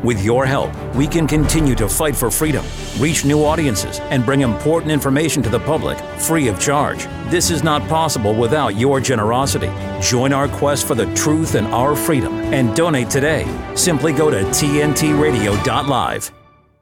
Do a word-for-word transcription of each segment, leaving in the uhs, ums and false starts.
With your help, we can continue to fight for freedom, reach new audiences, and bring important information to the public free of charge. This is not possible without your generosity. Join our quest for the truth and our freedom and donate today. Simply go to T N T radio dot live.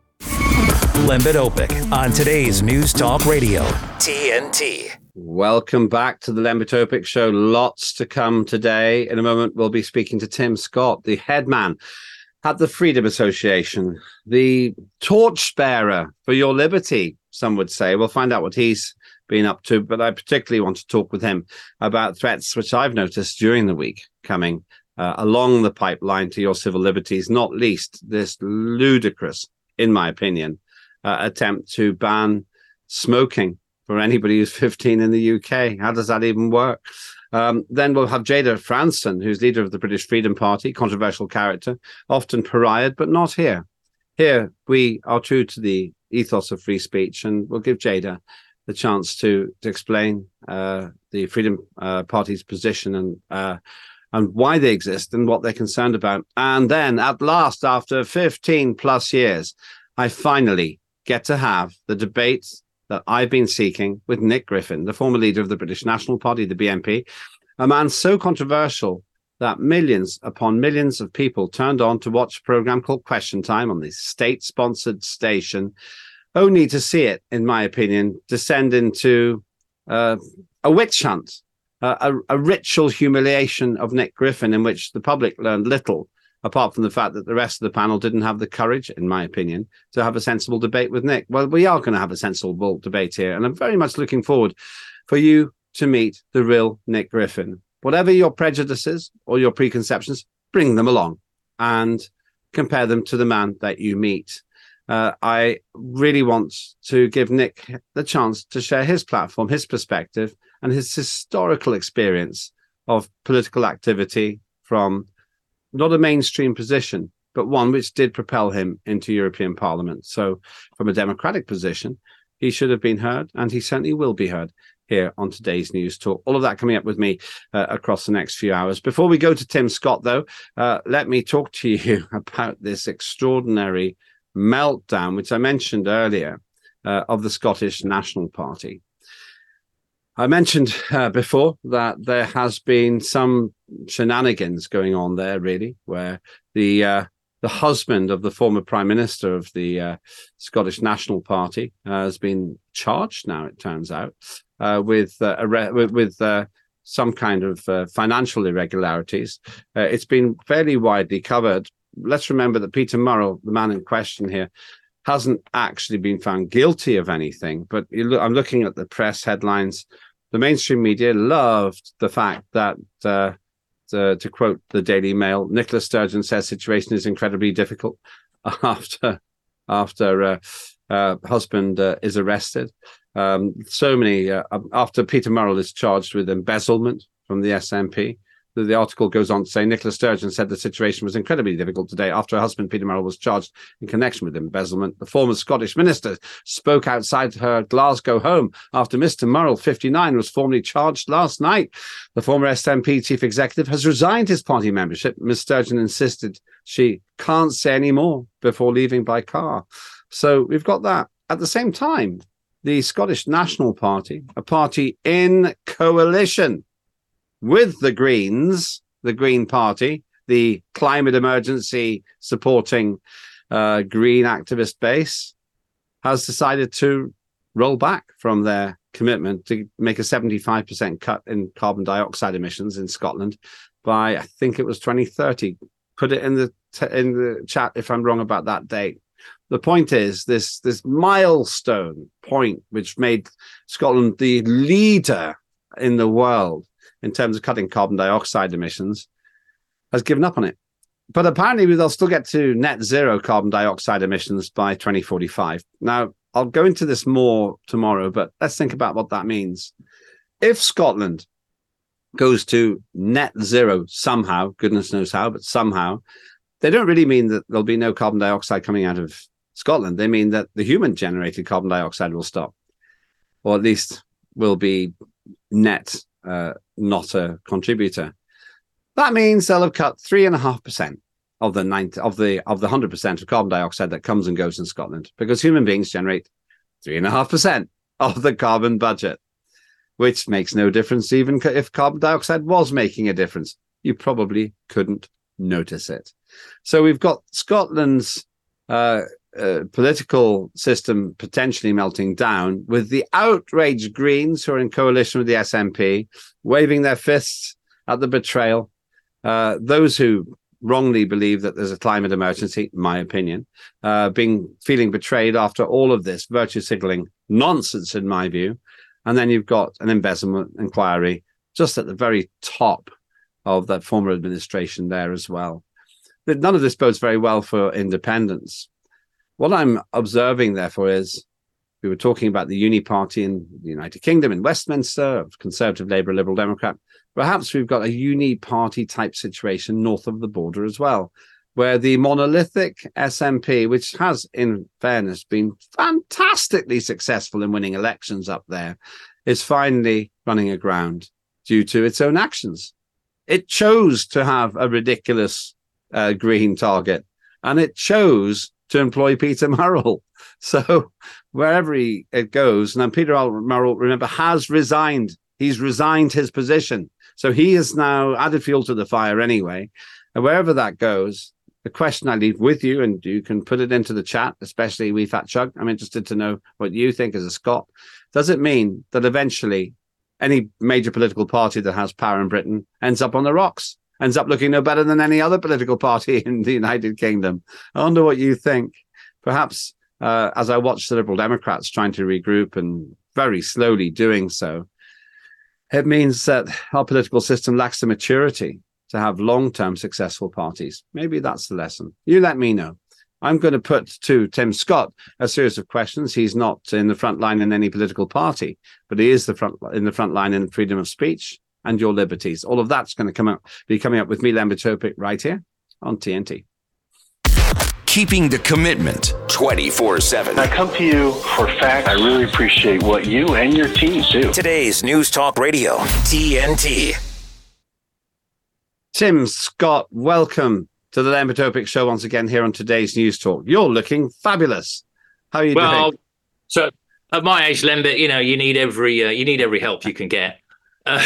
Lembit Öpik on today's News Talk Radio, T N T. Welcome back to the Lembit Öpik Show. Lots to come today. In a moment, we'll be speaking to Tim Scott, the head man at the Freedom Association, the torchbearer for your liberty, some would say. We'll find out what he's been up to, but I particularly want to talk with him about threats which I've noticed during the week coming uh, along the pipeline to your civil liberties, not least this ludicrous, in my opinion, uh, attempt to ban smoking for anybody who's fifteen in the U K. How does that even work? Um, then we'll have Jayda Franson, who's leader of the British Freedom Party, controversial character, often pariahed, but not here. Here, we are true to the ethos of free speech, and we'll give Jayda the chance to, to explain uh, the Freedom uh, Party's position and uh, and why they exist and what they're concerned about. And then, at last, after fifteen plus years, I finally get to have the debate that I've been seeking with Nick Griffin, the former leader of the British National Party, the B N P, a man so controversial that millions upon millions of people turned on to watch a program called Question Time on the state-sponsored station, only to see it, in my opinion, descend into uh, a witch hunt, uh, a, a ritual humiliation of Nick Griffin in which the public learned little, apart from the fact that the rest of the panel didn't have the courage, in my opinion, to have a sensible debate with Nick. Well, we are going to have a sensible debate here, and I'm very much looking forward for you to meet the real Nick Griffin. Whatever your prejudices or your preconceptions, bring them along and compare them to the man that you meet. Uh, I really want to give Nick the chance to share his platform, his perspective, and his historical experience of political activity from not a mainstream position, but one which did propel him into European Parliament. So from a democratic position, he should have been heard, and he certainly will be heard here on today's News Talk. All of that coming up with me uh, across the next few hours. Before we go to Tim Scott, though, uh, let me talk to you about this extraordinary meltdown, which I mentioned earlier, uh, of the Scottish National Party. I mentioned uh, before that there has been some shenanigans going on there, really, where the uh, the husband of the former Prime Minister of the uh, Scottish National Party uh, has been charged now, it turns out, uh, with, uh, a with, with uh, some kind of uh, financial irregularities. Uh, it's been fairly widely covered. Let's remember that Peter Murrell, the man in question here, hasn't actually been found guilty of anything. But you look, I'm looking at the press headlines. The mainstream media loved the fact that, uh, to, to quote the Daily Mail, Nicola Sturgeon says situation is incredibly difficult after after uh, uh, husband uh, is arrested. Um, so many, uh, after Peter Murrell is charged with embezzlement from the S N P. The, the article goes on to say Nicola Sturgeon said the situation was incredibly difficult today after her husband, Peter Murrell, was charged in connection with embezzlement. The former Scottish minister spoke outside her Glasgow home after Mister Murrell, fifty-nine, was formally charged last night. The former S N P chief executive has resigned his party membership. Miz Sturgeon insisted she can't say any more before leaving by car. So we've got that. At the same time, the Scottish National Party, a party in coalition with the Greens, the Green Party, the climate emergency supporting uh, Green activist base, has decided to roll back from their commitment to make a seventy-five percent cut in carbon dioxide emissions in Scotland by, I think it was twenty thirty. Put it in the t- in the chat if I'm wrong about that date. The point is, this this milestone point, which made Scotland the leader in the world in terms of cutting carbon dioxide emissions, has given up on it. But apparently they'll still get to net zero carbon dioxide emissions by twenty forty-five. Now, I'll go into this more tomorrow, but let's think about what that means. If Scotland goes to net zero somehow, goodness knows how, but somehow, they don't really mean that there'll be no carbon dioxide coming out of Scotland. They mean that the human-generated carbon dioxide will stop, or at least will be net, uh, not a contributor. That means they'll have cut three point five percent of the ninety of the of the one hundred percent of carbon dioxide that comes and goes in Scotland, because human beings generate three and a half percent of the carbon budget, which makes no difference. Even if carbon dioxide was making a difference, you probably couldn't notice it. So we've got Scotland's uh, uh, political system potentially melting down, with the outraged Greens, who are in coalition with the S N P, waving their fists at the betrayal. Uh, those who wrongly believe that there's a climate emergency, in my opinion, uh, being feeling betrayed after all of this virtue signaling nonsense, in my view. And then you've got an embezzlement inquiry just at the very top of that former administration there as well. But none of this bodes very well for independence. What I'm observing, therefore, is we were talking about the Uni Party in the United Kingdom, in Westminster, Conservative, Labour, Liberal, Democrat. Perhaps we've got a Uni Party type situation north of the border as well, where the monolithic S N P, which has, in fairness, been fantastically successful in winning elections up there, is finally running aground due to its own actions. It chose to have a ridiculous uh, green target, and it chose to employ Peter Murrell. So wherever he, it goes, and Peter Murrell, remember, has resigned. He's resigned his position. So he is now added fuel to the fire anyway. And wherever that goes, the question I leave with you, and you can put it into the chat, especially Wee Fat Chug, I'm interested to know what you think as a Scot. Does it mean that eventually any major political party that has power in Britain ends up on the rocks, ends up looking no better than any other political party in the United Kingdom? I wonder what you think. Perhaps uh, as I watch the Liberal Democrats trying to regroup and very slowly doing so, it means that our political system lacks the maturity to have long-term successful parties. Maybe that's the lesson. You let me know. I'm going to put to Tim Scott a series of questions. He's not in the front line in any political party, but he is the front in the front line in freedom of speech and your liberties. All of that's going to come up, be coming up with me, Lembit Öpik, right here on T N T. Keeping the commitment twenty-four seven. I come to you for facts. I really appreciate what you and your team do. Today's News Talk Radio, T N T. Tim Scott, welcome to the Lembit Öpik Show once again here on today's News Talk. You're looking fabulous. How are you well, doing? So at my age, Lembit, you know, you need every uh, you need every help you can get. Uh,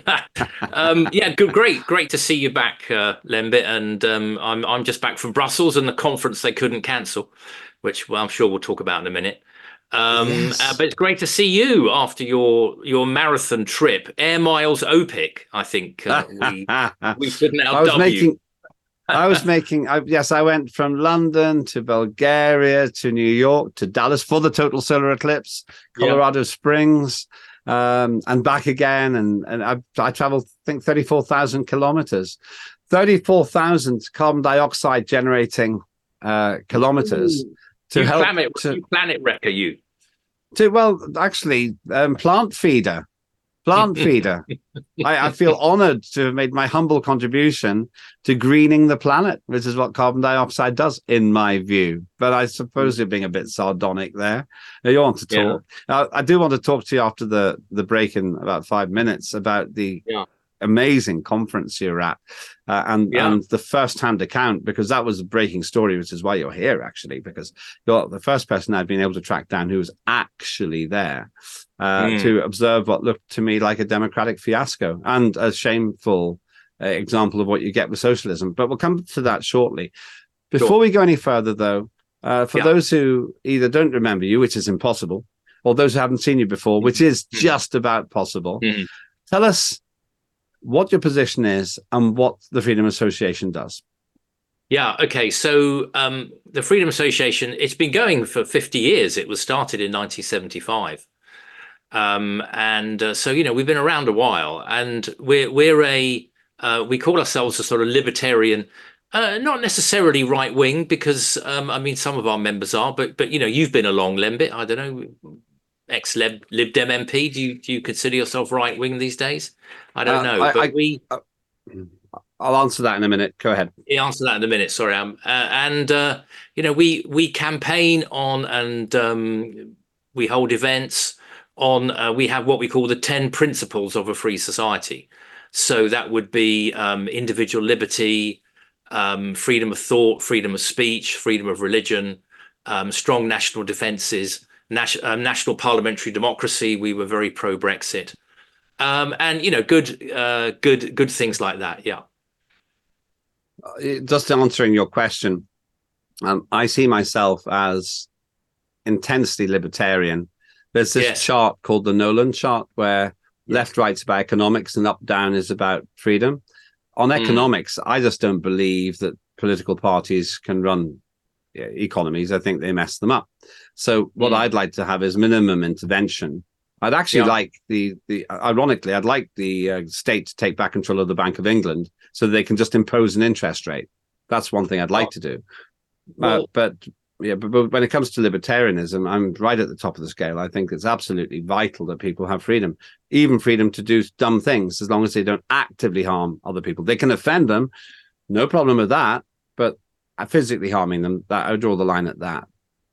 um, yeah, good, great, great to see you back, uh, Lembit. And um, I'm I'm just back from Brussels and the conference they couldn't cancel, which well, I'm sure we'll talk about in a minute. Um, yes. uh, but it's great to see you after your your marathon trip, Air Miles Öpik. I think uh, we we couldn't outdub I was making, you. I was making, I, yes, I went from London to Bulgaria to New York to Dallas for the total solar eclipse, Colorado yeah. Springs. Um, and back again, and and I, I traveled, I think, thirty-four thousand kilometers, thirty-four thousand carbon dioxide generating uh, kilometers. Ooh. To you help planet, to, you planet wrecker, you. To well, actually, um, plant feeder, plant feeder. I, I feel honoured to have made my humble contribution to greening the planet, which is what carbon dioxide does, in my view. But I suppose you're being a bit sardonic there. You want to talk. Yeah. Uh, I do want to talk to you after the, the break in about five minutes about the yeah. amazing conference you're at uh, and, yeah. and the first-hand account, because that was a breaking story, which is why you're here, actually, because you're the first person I've been able to track down who was actually there. Uh, mm. to observe what looked to me like a democratic fiasco and a shameful uh, example of what you get with socialism. But we'll come to that shortly. Before sure. we go any further, though, uh, for yeah. those who either don't remember you, which is impossible, or those who haven't seen you before, which is mm. just about possible, mm. tell us what your position is and what the Freedom Association does. Yeah, okay. So um, the Freedom Association, it's been going for fifty years. It was started in nineteen seventy-five. Um, and uh, so, you know, we've been around a while, and we're we're a uh, we call ourselves a sort of libertarian, uh, not necessarily right wing, because um, I mean, some of our members are, but but you know, you've been along, Lembit. I don't know, ex Lib Lib Dem M P. Do you do you consider yourself right wing these days? I don't uh, know, I, but I, we. Uh, I'll answer that in a minute. Go ahead. Yeah, answer that in a minute. Sorry, um, uh, and uh, you know, we we campaign on and um, we hold events. On uh, we have what we call the ten principles of a free society. So that would be um, individual liberty, um, freedom of thought, freedom of speech, freedom of religion, um, strong national defences, nas- uh, national parliamentary democracy. We were very pro-Brexit, um, and you know, good, uh, good, good things like that. Yeah. Just answering your question, um, I see myself as intensely libertarian. There's this Yes. chart called the Nolan chart where Yes. left right's about economics and up down is about freedom. On economics, mm. I just don't believe that political parties can run economies. I think they mess them up. So what mm. I'd like to have is minimum intervention. I'd actually yeah. like the, the ironically, I'd like the uh, state to take back control of the Bank of England so they can just impose an interest rate. That's one thing I'd like oh. to do. Well, uh, but yeah, but, but when it comes to libertarianism, I'm right at the top of the scale. I think it's absolutely vital that people have freedom, even freedom to do dumb things, as long as they don't actively harm other people. They can offend them, no problem with that, but physically harming them, that I draw the line at that.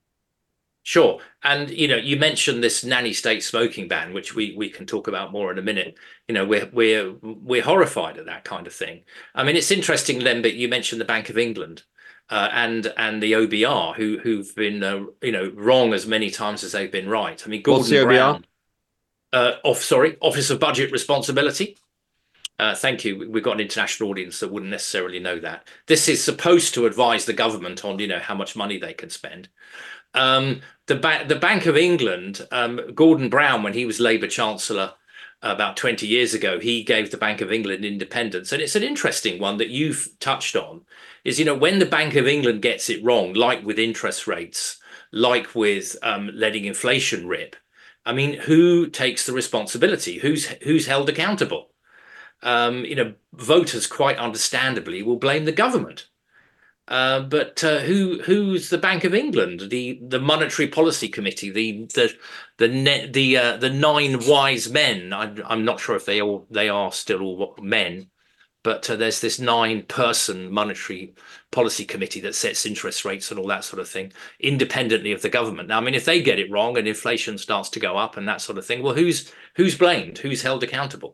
Sure. And, you know, you mentioned this nanny state smoking ban, which we we can talk about more in a minute. You know, we're we're we're horrified at that kind of thing. I mean, it's interesting, Len, but you mentioned the Bank of England uh, and and the O B R, who who've been uh, you know wrong as many times as they've been right. I mean, Gordon What's the O B R? Brown, uh, off sorry, Office of Budget Responsibility. Uh, thank you. We've got an international audience that wouldn't necessarily know that. This is supposed to advise the government on, you know, how much money they can spend. Um, the, ba- the Bank of England, um, Gordon Brown, when he was Labour Chancellor about twenty years ago, he gave the Bank of England independence. And it's an interesting one that you've touched on, is, you know, when the Bank of England gets it wrong, like with interest rates, like with um, letting inflation rip, I mean, who takes the responsibility? Who's who's held accountable? Um, you know, voters quite understandably will blame the government. Uh, but uh, who who's the Bank of England, the the Monetary Policy Committee, the the the ne- the uh, the nine wise men? I, I'm not sure if they all they are still all men, but uh, there's this nine person Monetary Policy Committee that sets interest rates and all that sort of thing, independently of the government. Now, I mean, if they get it wrong and inflation starts to go up and that sort of thing, well, who's who's blamed? Who's held accountable?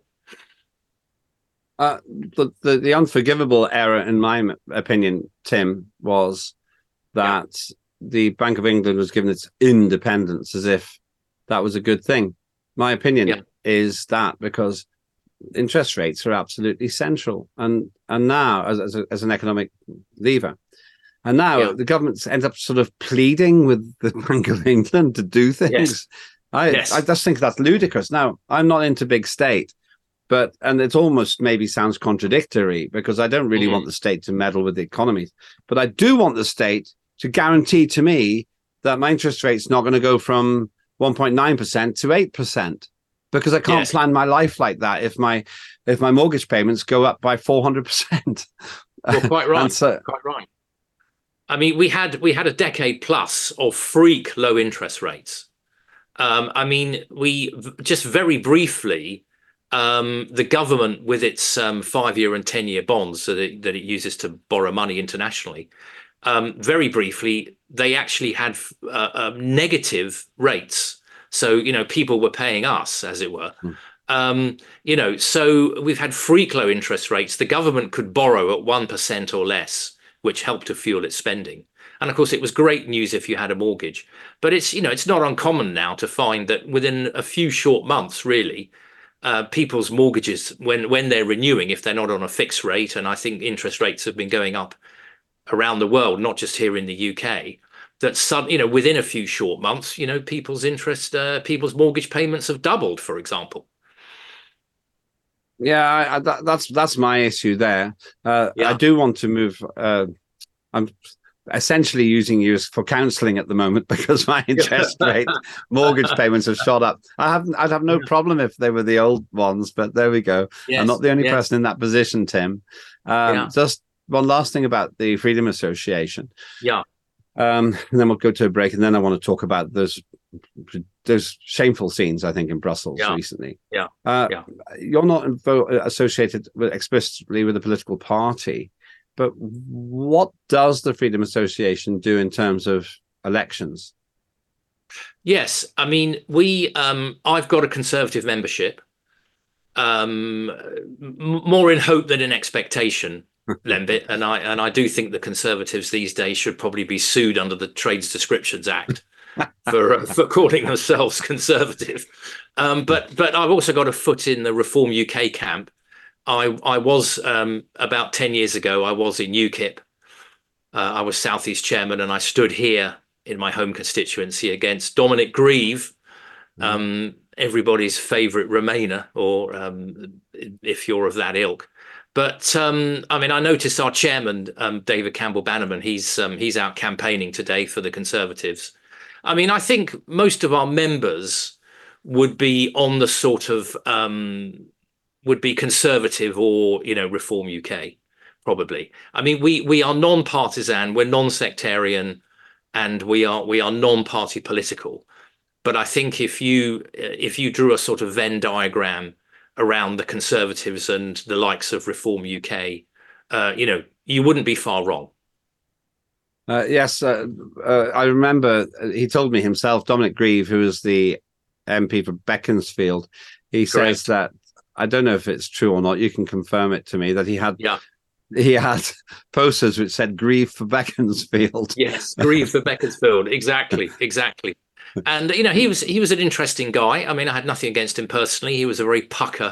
Uh, the, the the unforgivable error, in my opinion, Tim, was that yeah. the Bank of England was given its independence as if that was a good thing. My opinion yeah. is that because interest rates are absolutely central, and and now as as, a, as an economic lever, and now yeah. the government ends up sort of pleading with the Bank of England to do things. Yes. I yes. I just think that's ludicrous. Now, I'm not into big state. But, and it almost maybe sounds contradictory because I don't really mm. want the state to meddle with the economy. But I do want the state to guarantee to me that my interest rate's not going to go from one point nine percent to eight percent because I can't yes. plan my life like that if my if my mortgage payments go up by four hundred percent. You're quite right. so, quite right. I mean, we had we had a decade plus of freak low interest rates. Um, I mean, we just very briefly... Um, the government, with its um, five-year and ten-year bonds that it, that it uses to borrow money internationally, um, very briefly, they actually had uh, uh, negative rates. So, you know, people were paying us, as it were. Mm. Um, you know, so we've had freak low interest rates. The government could borrow at one percent or less, which helped to fuel its spending. And of course, it was great news if you had a mortgage. But it's, you know, it's not uncommon now to find that within a few short months, really, Uh, people's mortgages, when when they're renewing, if they're not on a fixed rate, and I think interest rates have been going up around the world, not just here in the U K, that some, you know, within a few short months, you know, people's interest, uh, people's mortgage payments have doubled, for example. Yeah, I, I, that, that's that's my issue there. Uh, yeah. I do want to move. Uh, I'm essentially using you for counselling at the moment because my interest rate, mortgage payments have shot up. I haven't. I'd have no problem if they were the old ones, but there we go. Yes. I'm not the only yes. person in that position, Tim. Um, yeah. Just one last thing about the Freedom Association. Yeah. Um, and then we'll go to a break, and then I want to talk about those those shameful scenes I think in Brussels yeah. recently. Yeah. Uh, yeah. You're not invo- associated with, explicitly with a political party. But what does the Freedom Association do in terms of elections? Yes, I mean, we. Um, I've got a Conservative membership, um, m- more in hope than in expectation. Lembit, and I and I do think the Conservatives these days should probably be sued under the Trades Descriptions Act for uh, for calling themselves Conservative. Um, but but I've also got a foot in the Reform U K camp. I I was um, about ten years ago. I was in UKIP. Uh, I was Southeast chairman, and I stood here in my home constituency against Dominic Grieve, um, everybody's favourite Remainer, or um, if you're of that ilk. But um, I mean, I noticed our chairman, um, David Campbell Bannerman, he's um, he's out campaigning today for the Conservatives. I mean, I think most of our members would be on the sort of um, would be Conservative or, you know, Reform U K, probably. I mean, we we are non-partisan, we're non-sectarian, and we are we are non-party political. But I think if you if you drew a sort of Venn diagram around the Conservatives and the likes of Reform U K, uh, you know, you wouldn't be far wrong. Uh, yes, uh, uh, I remember he told me himself, Dominic Grieve, who is the M P for Beaconsfield, he says Correct. that, I don't know if it's true or not, you can confirm it to me, that he had Yeah. he had posters which said Grieve for Beaconsfield. Yes, Grieve for Beaconsfield. Exactly, exactly. And, you know, he was he was an interesting guy. I mean, I had nothing against him personally. He was a very pucker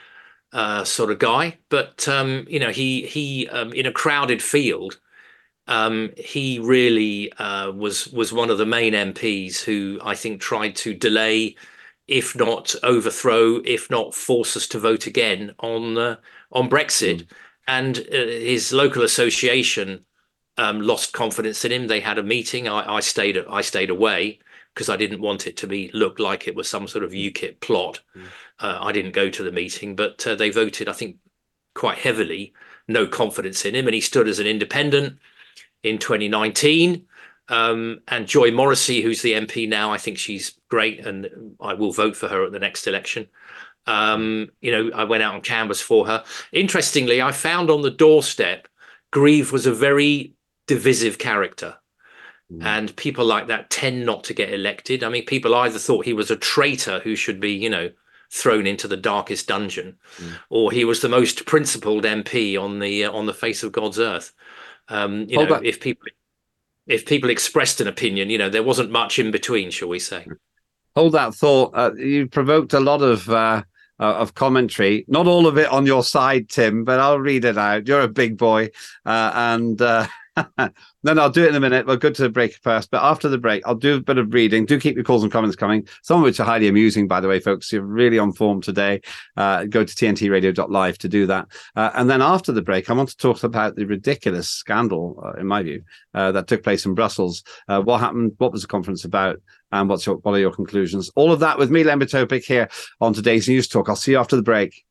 uh, sort of guy. But, um, you know, he, he um, in a crowded field, um, he really uh, was, was one of the main M Ps who I think tried to delay, if not overthrow, if not force us to vote again on, uh, on Brexit. Mm. And uh, his local association um, lost confidence in him. They had a meeting. I, I stayed I stayed away because I didn't want it to be look like it was some sort of UKIP plot. Mm. Uh, I didn't go to the meeting, but uh, they voted, I think, quite heavily, no confidence in him. And he stood as an independent in twenty nineteen. Um, and Joy Morrissey, who's the M P now, I think she's great, and I will vote for her at the next election. Um, you know, I went out on canvas for her. Interestingly, I found on the doorstep, Grieve was a very divisive character. Mm. And people like that tend not to get elected. I mean, people either thought he was a traitor who should be, you know, thrown into the darkest dungeon, mm. or he was the most principled M P on the uh, on the face of God's earth. Um, you Hold know, that. if people if people expressed an opinion, you know, there wasn't much in between, shall we say? Hold that thought. Uh, you provoked a lot of uh, uh, of commentary. Not all of it on your side, Tim, but I'll read it out. You're a big boy, uh, and uh, then I'll do it in a minute. We'll go to the break first, but after the break, I'll do a bit of reading. Do keep your calls and comments coming, some of which are highly amusing, by the way, folks. You're really on form today. Uh, go to T N T radio dot live to do that. Uh, and then after the break, I want to talk about the ridiculous scandal, uh, in my view, uh, that took place in Brussels. Uh, what happened? What was the conference about? And what's your, what are your conclusions? All of that with me, Lembit Öpik, here on today's News Talk. I'll see you after the break.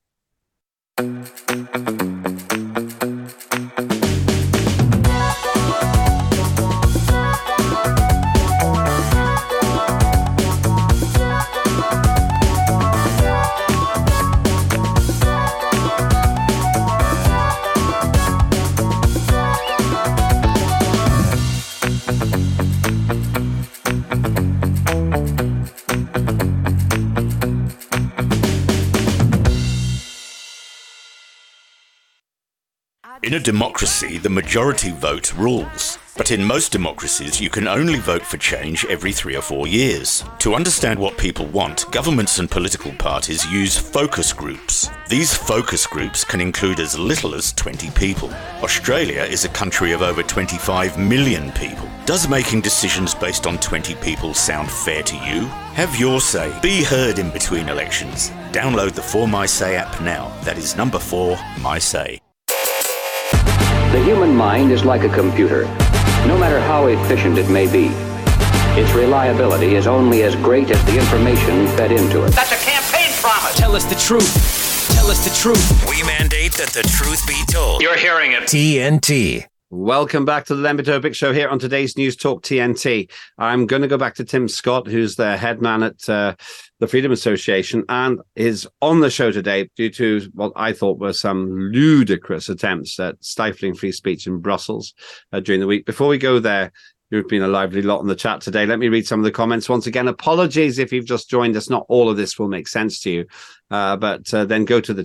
In a democracy, the majority vote rules. But in most democracies, you can only vote for change every three or four years. To understand what people want, governments and political parties use focus groups. These focus groups can include as little as twenty people. Australia is a country of over twenty-five million people. Does making decisions based on twenty people sound fair to you? Have your say. Be heard in between elections. Download the For My Say app now. That is number four, My Say. The human mind is like a computer. No matter how efficient it may be, its reliability is only as great as the information fed into it. That's a campaign promise. Tell us the truth. Tell us the truth. We mandate that the truth be told. You're hearing it. T N T. Welcome back to the Lembit Öpik Show here on today's News Talk T N T. I'm going to go back to Tim Scott, who's the head man at uh, the Freedom Association, and is on the show today due to what I thought were some ludicrous attempts at stifling free speech in Brussels uh, during the week. Before we go there, you've been a lively lot on the chat today. Let me read some of the comments. Once again, apologies if you've just joined us. Not all of this will make sense to you, uh, but uh, then go to the chat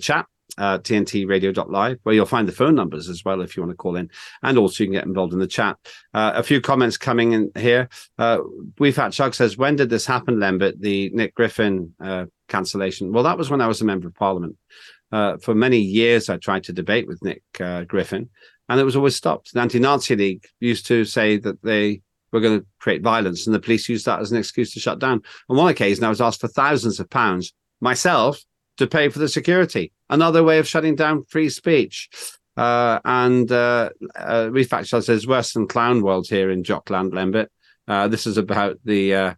uh, T N T radio dot live, where you'll find the phone numbers as well if you want to call in. And also you can get involved in the chat. Uh, a few comments coming in here. Uh, We've had Chuck says, when did this happen, Lembit, the Nick Griffin uh, cancellation? Well, that was when I was a member of Parliament. Uh, for many years, I tried to debate with Nick uh, Griffin, and it was always stopped. The Anti-Nazi League used to say that they were going to create violence, and the police used that as an excuse to shut down. On one occasion, I was asked for thousands of pounds myself to pay for the security. Another way of shutting down free speech. Uh, and uh, uh, Refactor says worse than Clown World here in Jockland, Lembit. Uh, this is about the uh,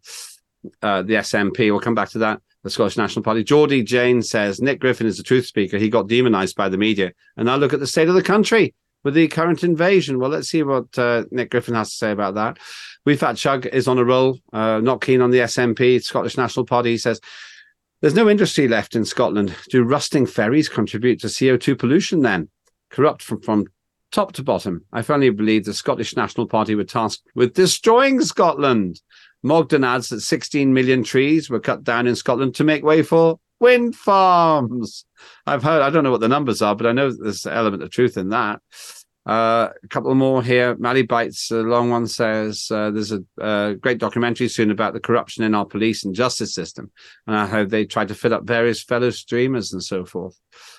uh, the S N P. We'll come back to that. The Scottish National Party. Geordie Jane says Nick Griffin is a truth speaker. He got demonized by the media. And now look at the state of the country with the current invasion. Well, let's see what uh, Nick Griffin has to say about that. We've had Chug is on a roll, uh, not keen on the S N P, Scottish National Party. He says, there's no industry left in Scotland. Do rusting ferries contribute to C O two pollution then? Corrupt from, from top to bottom. I firmly believe the Scottish National Party were tasked with destroying Scotland. Mogden adds that sixteen million trees were cut down in Scotland to make way for wind farms. I've heard, I don't know what the numbers are, but I know there's an element of truth in that. Uh, a couple more here. Mally Bites, a long one, says uh, there's a uh, great documentary soon about the corruption in our police and justice system and how they try to fill up various fellow streamers and so forth.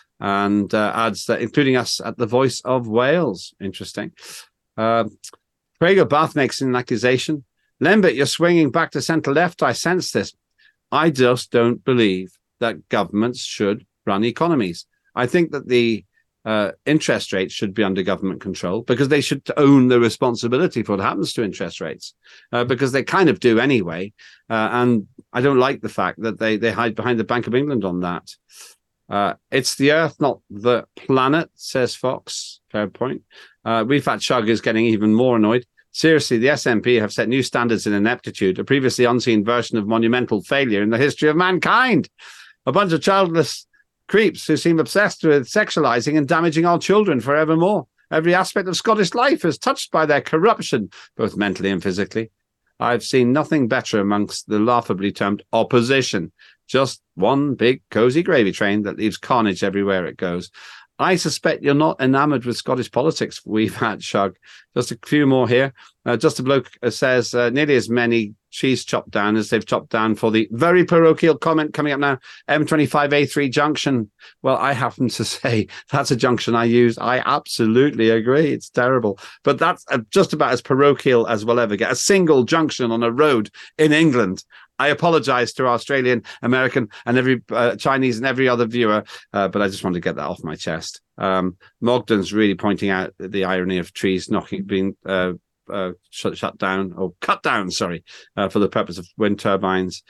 And uh, adds that, including us at the Voice of Wales. Interesting. Uh, Craig O'Bath makes an accusation. Lembit, you're swinging back to centre-left. I sense this. I just don't believe that governments should run economies. I think that the uh, interest rates should be under government control because they should own the responsibility for what happens to interest rates uh, because they kind of do anyway. Uh, and I don't like the fact that they, they hide behind the Bank of England on that. Uh, it's the Earth, not the planet, says Fox. Fair point. Uh, Refat Chug is getting even more annoyed. Seriously, the S N P have set new standards in ineptitude, a previously unseen version of monumental failure in the history of mankind. A bunch of childless creeps who seem obsessed with sexualizing and damaging our children forevermore. Every aspect of Scottish life is touched by their corruption, both mentally and physically. I've seen nothing better amongst the laughably termed opposition. Just one big cosy gravy train that leaves carnage everywhere it goes. I suspect you're not enamored with Scottish politics. We've had Shug. Just a few more here. Uh, just a bloke says uh, nearly as many cheese chopped down as they've chopped down for the very parochial comment coming up now. M twenty-five A three junction. Well, I happen to say that's a junction I use. I absolutely agree. It's terrible. But that's uh, just about as parochial as we'll ever get. A single junction on a road in England. I apologize to our Australian, American, and every uh, Chinese and every other viewer, uh, but I just want to get that off my chest. Um, Mogden's really pointing out the irony of trees knocking, being uh, uh, shut, shut down or cut down, sorry, uh, for the purpose of wind turbines.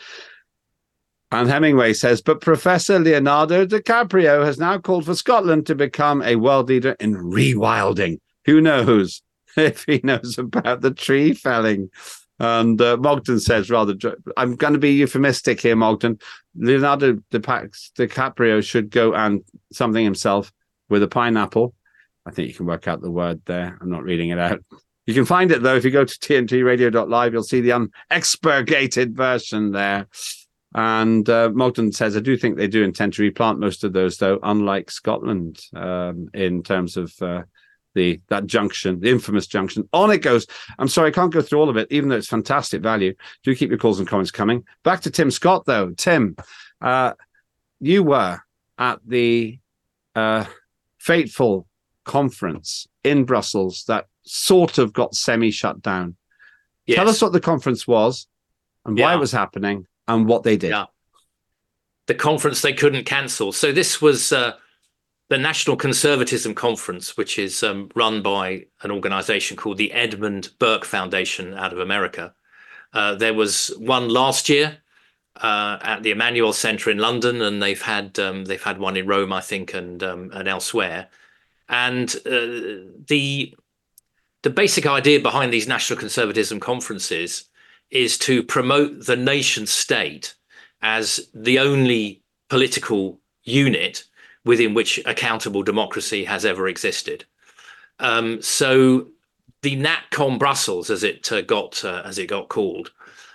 And Hemingway says, but Professor Leonardo DiCaprio has now called for Scotland to become a world leader in rewilding. Who knows if he knows about the tree felling? And uh, Mogden says, rather, I'm going to be euphemistic here, Mogden. Leonardo DiCaprio should go and something himself with a pineapple. I think you can work out the word there. I'm not reading it out. You can find it, though, if you go to T N T radio dot live, you'll see the unexpurgated version there. And uh, Mogden says, I do think they do intend to replant most of those, though, unlike Scotland, um, in terms of uh, the that junction, the infamous junction. On it goes. I'm sorry, I can't go through all of it, even though it's fantastic value. Do keep your calls and comments coming. Back to Tim Scott, though. Tim, uh, you were at the uh, fateful conference in Brussels that sort of got semi-shut down. Yes. Tell us what the conference was and why yeah. it was happening and what they did. Yeah. The conference they couldn't cancel. So this was uh, the National Conservatism Conference, which is um, run by an organization called the Edmund Burke Foundation out of America. Uh, there was one last year uh, at the Emmanuel Centre in London, and they've had um, they've had one in Rome, I think, and um, and elsewhere. And uh, the the basic idea behind these National Conservatism conferences is to promote the nation state as the only political unit within which accountable democracy has ever existed. Um, so the NatCon Brussels, as it uh, got uh, as it got called,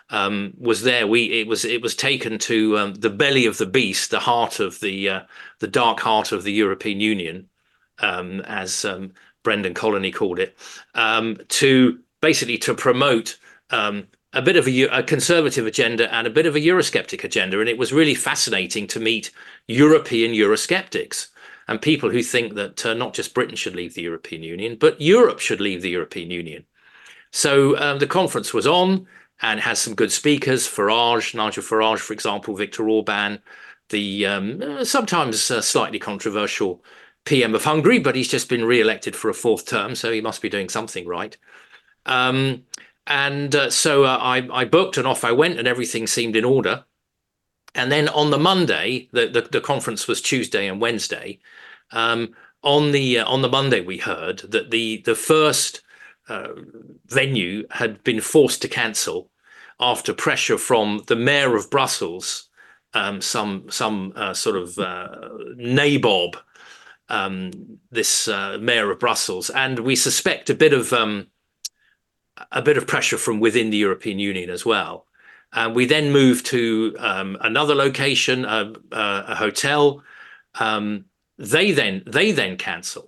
um, was there. We it was it was taken to um, the belly of the beast, the heart of the uh, the dark heart of the European Union, um, as um, Brendan Colony called it, um, to basically to promote um, a bit of a, a conservative agenda and a bit of a Eurosceptic agenda. And it was really fascinating to meet European Eurosceptics and people who think that uh, not just Britain should leave the European Union, but Europe should leave the European Union. So um, the conference was on and has some good speakers, Farage, Nigel Farage, for example, Viktor Orban, the um, uh, sometimes uh, slightly controversial P M of Hungary, but he's just been re-elected for a fourth term, so he must be doing something right. Um, and uh, so uh, I, I booked and off I went, and everything seemed in order. And then on the Monday, the, the, the conference was Tuesday and Wednesday. Um, on the uh, on the Monday, we heard that the the first uh, venue had been forced to cancel after pressure from the mayor of Brussels, um, some some uh, sort of uh, nabob. Um, this uh, mayor of Brussels, and we suspect a bit of um, a bit of pressure from within the European Union as well. And we then moved to um, another location, uh, uh, a hotel. Um, they then they then cancelled,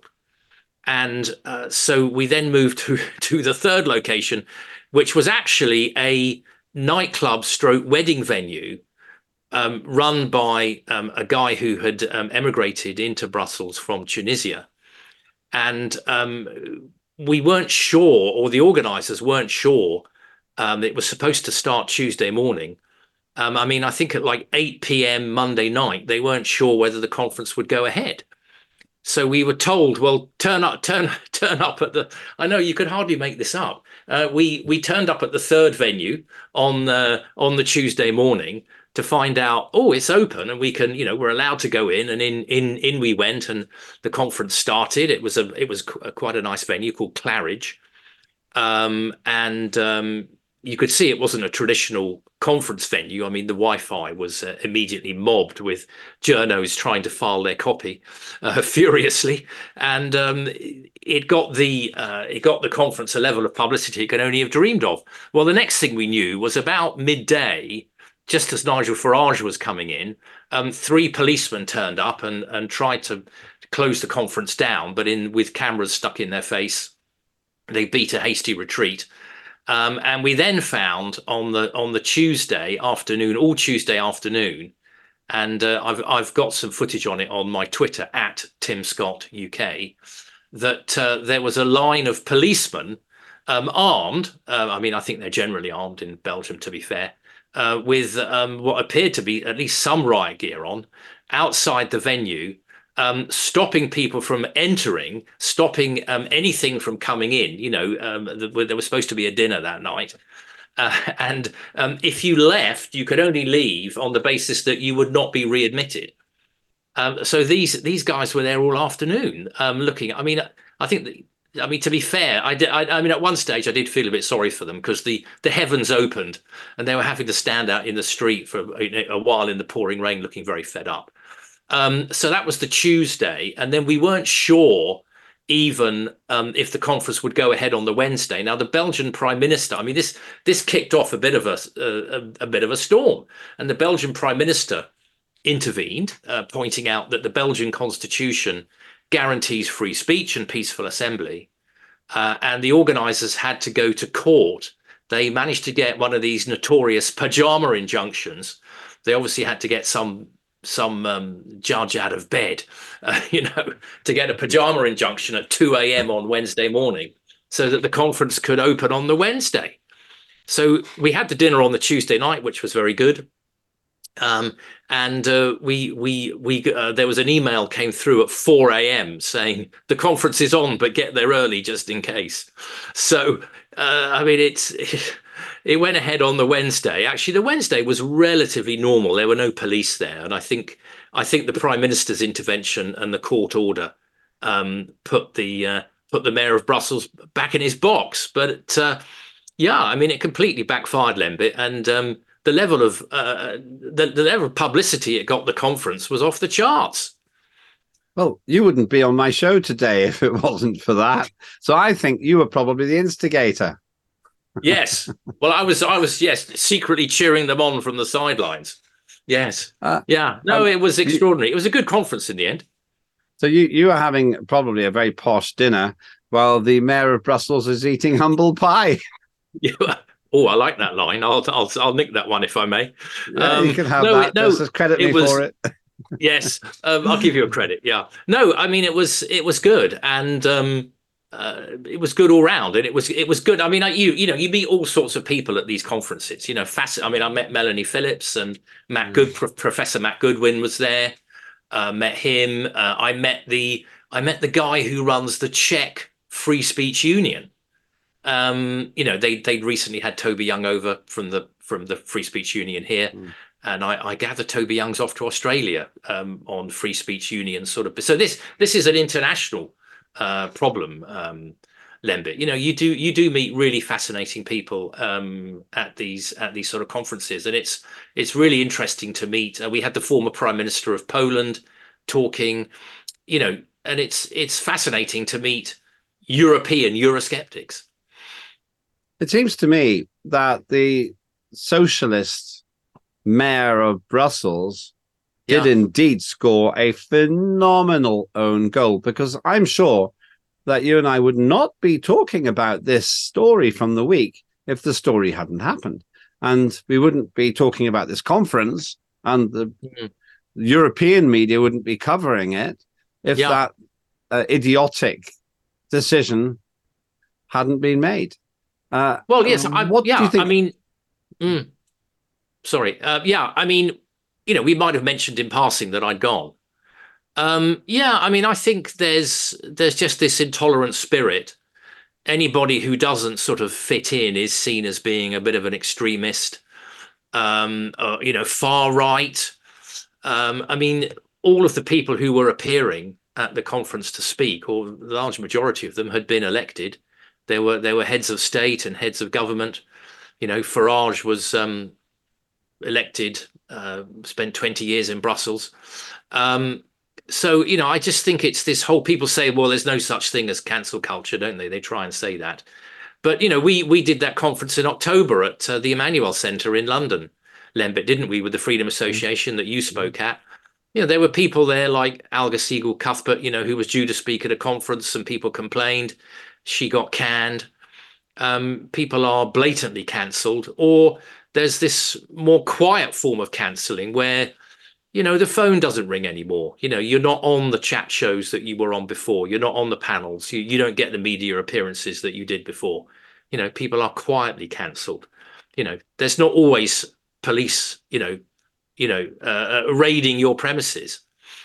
and uh, so we then moved to to the third location, which was actually a nightclub stroke wedding venue. Um, run by um, a guy who had um, emigrated into Brussels from Tunisia. And um, we weren't sure, or the organisers weren't sure, um, it was supposed to start Tuesday morning. Um, I mean, I think at like eight p.m. Monday night, they weren't sure whether the conference would go ahead. So we were told, well, turn up, turn, turn up at the, I know you could hardly make this up. Uh, we we turned up at the third venue on uh, on the Tuesday morning to find out, oh, it's open and we can, you know, we're allowed to go in, and in in in we went, and the conference started. It was a it was quite a nice venue called Claridge, um, and um, you could see it wasn't a traditional conference venue. I mean, the Wi-Fi was uh, immediately mobbed with journos trying to file their copy uh, furiously, and um, it got the uh, it got the conference a level of publicity it could only have dreamed of. Well, the next thing we knew was about midday. Just as Nigel Farage was coming in, um, three policemen turned up and, and tried to close the conference down, but in with cameras stuck in their face, they beat a hasty retreat. Um, and we then found on the on the Tuesday afternoon, all Tuesday afternoon, and uh, I've I've got some footage on it on my Twitter at Tim Scott U K, that uh, there was a line of policemen um, armed. Uh, I mean, I think they're generally armed in Belgium, to be fair. Uh, with um, what appeared to be at least some riot gear on outside the venue, um, stopping people from entering, stopping um, anything from coming in. You know, um, the, there was supposed to be a dinner that night. Uh, and um, if you left, you could only leave on the basis that you would not be readmitted. Um, so these these guys were there all afternoon um, looking. I mean, I think that, I mean, to be fair, I, did, I, I mean, at one stage I did feel a bit sorry for them because the, the heavens opened and they were having to stand out in the street for a, a while in the pouring rain, looking very fed up. Um, so that was the Tuesday. And then we weren't sure even um, if the conference would go ahead on the Wednesday. Now, the Belgian Prime Minister, I mean, this this kicked off a bit of a, a, a bit of a storm. And the Belgian Prime Minister intervened, uh, pointing out that the Belgian constitution guarantees free speech and peaceful assembly. Uh, and the organisers had to go to court. They managed to get one of these notorious pajama injunctions. They obviously had to get some some um, judge out of bed, uh, you know, to get a pajama injunction at two a.m. on Wednesday morning so that the conference could open on the Wednesday. So we had the dinner on the Tuesday night, which was very good. Um, and uh, we we we uh, there was an email came through at four a.m. saying the conference is on, but get there early just in case. So uh, I mean, it's it, it went ahead on the Wednesday. Actually, the Wednesday was relatively normal. There were no police there, and I think I think the Prime Minister's intervention and the court order um, put the uh, put the Mayor of Brussels back in his box. But uh, yeah, I mean, it completely backfired, Lembit, and. Um, The level of uh, the, the level of publicity it got the conference was off the charts. Well, you wouldn't be on my show today if it wasn't for that. So I think you were probably the instigator. Yes. Well, I was, I was, yes, secretly cheering them on from the sidelines. Yes. Uh, yeah. No, um, it was extraordinary. You, it was a good conference in the end. So you, you are having probably a very posh dinner while the mayor of Brussels is eating humble pie. Yeah. Oh, I like that line. I'll, I'll, I'll nick that one if I may. Yeah, um, you can have no, that. No, just credit me was, for it. Yes, um, I'll give you a credit. Yeah. No, I mean, it was, it was good. And, um, Uh, it was good all round, and it was it was good. I mean, I, you you know, you meet all sorts of people at these conferences. You know, fasc- I mean, I met Melanie Phillips and Matt mm. Good, Pro- Professor Matt Goodwin was there. Uh, met him. Uh, I met the I met the guy who runs the Czech Free Speech Union. Um, you know, they they'd recently had Toby Young over from the from the Free Speech Union here. Mm. And I, I gather Toby Young's off to Australia um, on Free Speech Union sort of. So this this is an international Uh, problem, um, Lembit. You know, you do you do meet really fascinating people um, at these at these sort of conferences, and it's it's really interesting to meet. Uh, we had the former Prime Minister of Poland talking, you know, and it's it's fascinating to meet European Eurosceptics. It seems to me that the socialist mayor of Brussels did yeah. indeed score a phenomenal own goal, because I'm sure that you and I would not be talking about this story from the week if the story hadn't happened. And we wouldn't be talking about this conference, and the mm-hmm. European media wouldn't be covering it if yeah. that uh, idiotic decision hadn't been made. Uh, well, yes, I, what yeah, do you think? I mean, mm, sorry. Uh, yeah, I mean, you know, we might have mentioned in passing that I'd gone. Um, yeah, I mean, I think there's there's just this intolerant spirit. Anybody who doesn't sort of fit in is seen as being a bit of an extremist, um, uh, you know, far right. Um, I mean, all of the people who were appearing at the conference to speak, or the large majority of them, had been elected. There were there were heads of state and heads of government. You know, Farage was um, elected. Uh, spent twenty years in Brussels. Um, so, you know, I just think it's this whole, people say, well, there's no such thing as cancel culture, don't they? They try and say that. But, you know, we we did that conference in October at uh, the Emmanuel Centre in London, Lembit, didn't we, with the Freedom Association that you spoke at? You know, there were people there like Alga Siegel-Cuthbert, you know, who was due to speak at a conference, and people complained. She got canned. Um, people are blatantly cancelled, or there's this more quiet form of cancelling where, you know, the phone doesn't ring anymore. You know, you're not on the chat shows that you were on before. You're not on the panels. You, you don't get the media appearances that you did before. You know, people are quietly cancelled. You know, there's not always police, you know, you know, uh, raiding your premises.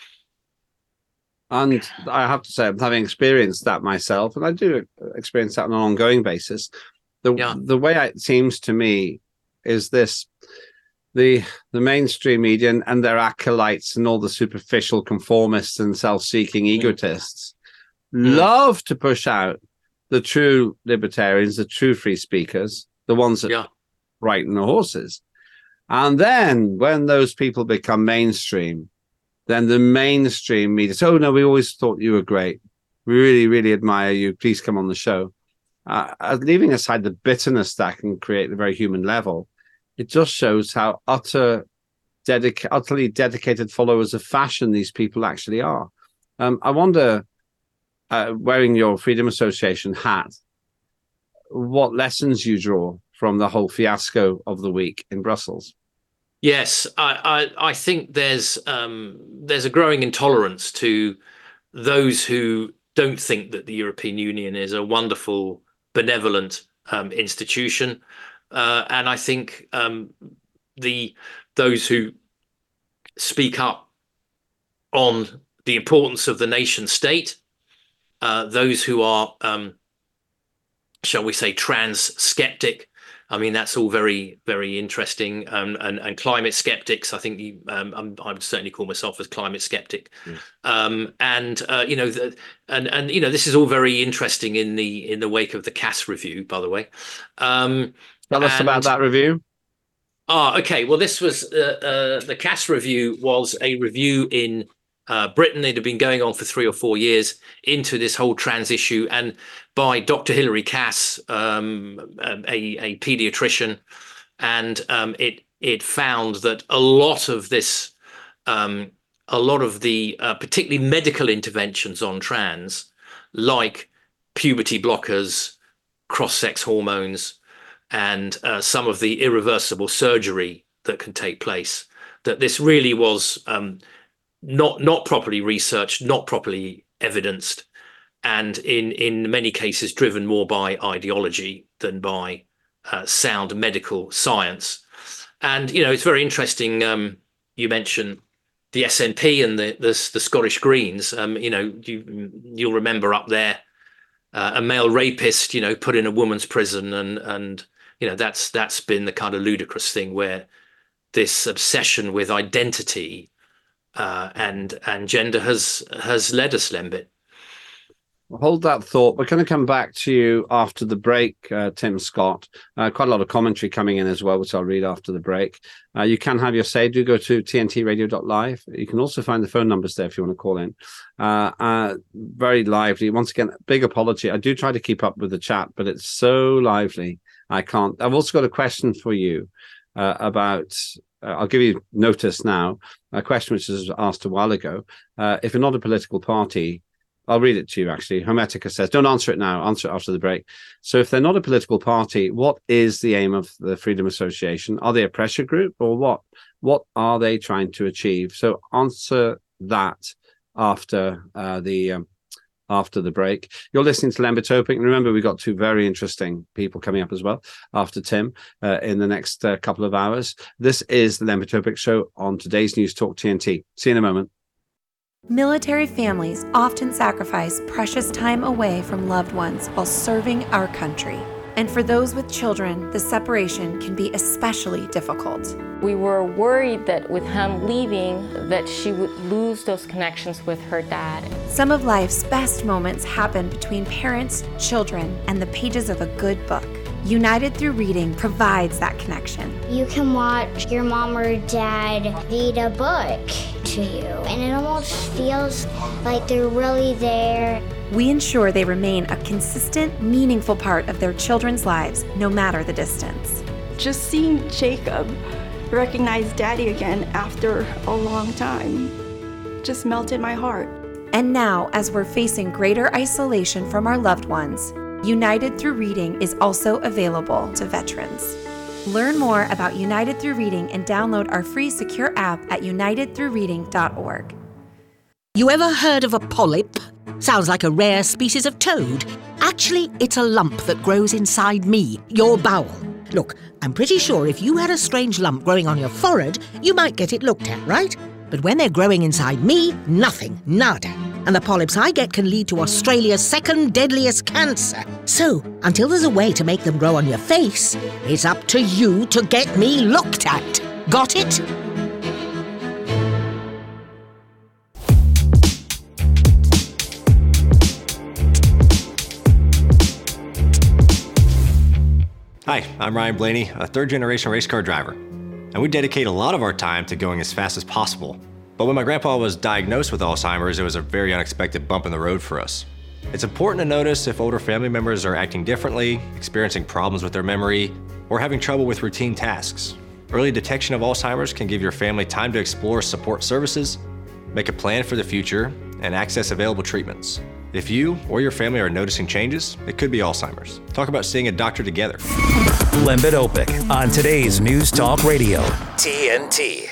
And I have to say, I'm having experienced that myself, and I do experience that on an ongoing basis. The yeah. the way it seems to me is this: the the mainstream media and, and their acolytes and all the superficial conformists and self-seeking mm. egotists mm. love to push out the true libertarians, the true free speakers, the ones that yeah. ride the horses. And then when those people become mainstream, then the mainstream media says, oh, no, we always thought you were great. We really, really admire you. Please come on the show. Uh, leaving aside the bitterness that can create at a very human level, it just shows how utter, dedica- utterly dedicated followers of fashion these people actually are. Um, I wonder, uh, wearing your Freedom Association hat, what lessons you draw from the whole fiasco of the week in Brussels. Yes, I, I, I think there's um, there's a growing intolerance to those who don't think that the European Union is a wonderful, benevolent um, institution, uh, and I think um, the those who speak up on the importance of the nation state, uh, those who are, um, shall we say, trans skeptic. I mean, that's all very, very interesting. Um, and, and climate skeptics, I think you, um, I'm, I would certainly call myself as climate skeptic. Mm. Um, and, uh, you know, the, and, and, you know, this is all very interesting in the in the wake of the Cass review, by the way. Um, Tell us and, about that review. Ah, okay. Well, this was uh, uh, the Cass review was a review in uh, Britain. It had been going on for three or four years into this whole trans issue, and by Doctor Hilary Cass, um, a, a pediatrician, and um, it it found that a lot of this, um, a lot of the uh, particularly medical interventions on trans, like puberty blockers, cross-sex hormones, and uh, some of the irreversible surgery that can take place, that this really was um, not not properly researched, not properly evidenced, and in in many cases driven more by ideology than by uh, sound medical science. And you know, it's very interesting. Um, you mentioned the S N P and the the, the Scottish Greens. Um, you know, you you'll remember up there uh, a male rapist, you know, put in a woman's prison, and and you know that's that's been the kind of ludicrous thing where this obsession with identity uh, and and gender has has led us, Lembit. Hold that thought. We're going to come back to you after the break, uh, Tim Scott. Uh, quite a lot of commentary coming in as well, which I'll read after the break. Uh, you can have your say. Do go to T N T radio dot live. You can also find the phone numbers there if you want to call in. Uh, uh, very lively. Once again, big apology. I do try to keep up with the chat, but it's so lively. I can't. I've also got a question for you uh, about... Uh, I'll give you notice now. A question which was asked a while ago. Uh, if you're not a political party... I'll read it to you, actually. Hermetica says, don't answer it now, answer it after the break. So if they're not a political party, what is the aim of the Freedom Association? Are they a pressure group, or what? What are they trying to achieve? So answer that after uh, the um, after the break. You're listening to Lembitopic. And remember, we've got two very interesting people coming up as well after Tim uh, in the next uh, couple of hours. This is the Lembitopic Show on today's News Talk T N T. See you in a moment. Military families often sacrifice precious time away from loved ones while serving our country. And for those with children, the separation can be especially difficult. We were worried that with him leaving, that she would lose those connections with her dad. Some of life's best moments happen between parents, children, and the pages of a good book. United Through Reading provides that connection. You can watch your mom or dad read a book to you, and it almost feels like they're really there. We ensure they remain a consistent, meaningful part of their children's lives, no matter the distance. Just seeing Jacob recognize Daddy again after a long time just melted my heart. And now, as we're facing greater isolation from our loved ones, United Through Reading is also available to veterans. Learn more about United Through Reading and download our free secure app at united through reading dot org. You ever heard of a polyp? Sounds like a rare species of toad. Actually, it's a lump that grows inside me, your bowel. Look, I'm pretty sure if you had a strange lump growing on your forehead, you might get it looked at, right? But when they're growing inside me, nothing, nada. And the polyps I get can lead to Australia's second deadliest cancer. So, until there's a way to make them grow on your face, it's up to you to get me looked at. Got it? Hi, I'm Ryan Blaney, a third-generation race car driver. And we dedicate a lot of our time to going as fast as possible. But when my grandpa was diagnosed with Alzheimer's, it was a very unexpected bump in the road for us. It's important to notice if older family members are acting differently, experiencing problems with their memory, or having trouble with routine tasks. Early detection of Alzheimer's can give your family time to explore support services, make a plan for the future, and access available treatments. If you or your family are noticing changes, it could be Alzheimer's. Talk about seeing a doctor together. Lembitopic on today's News Talk Radio. T N T.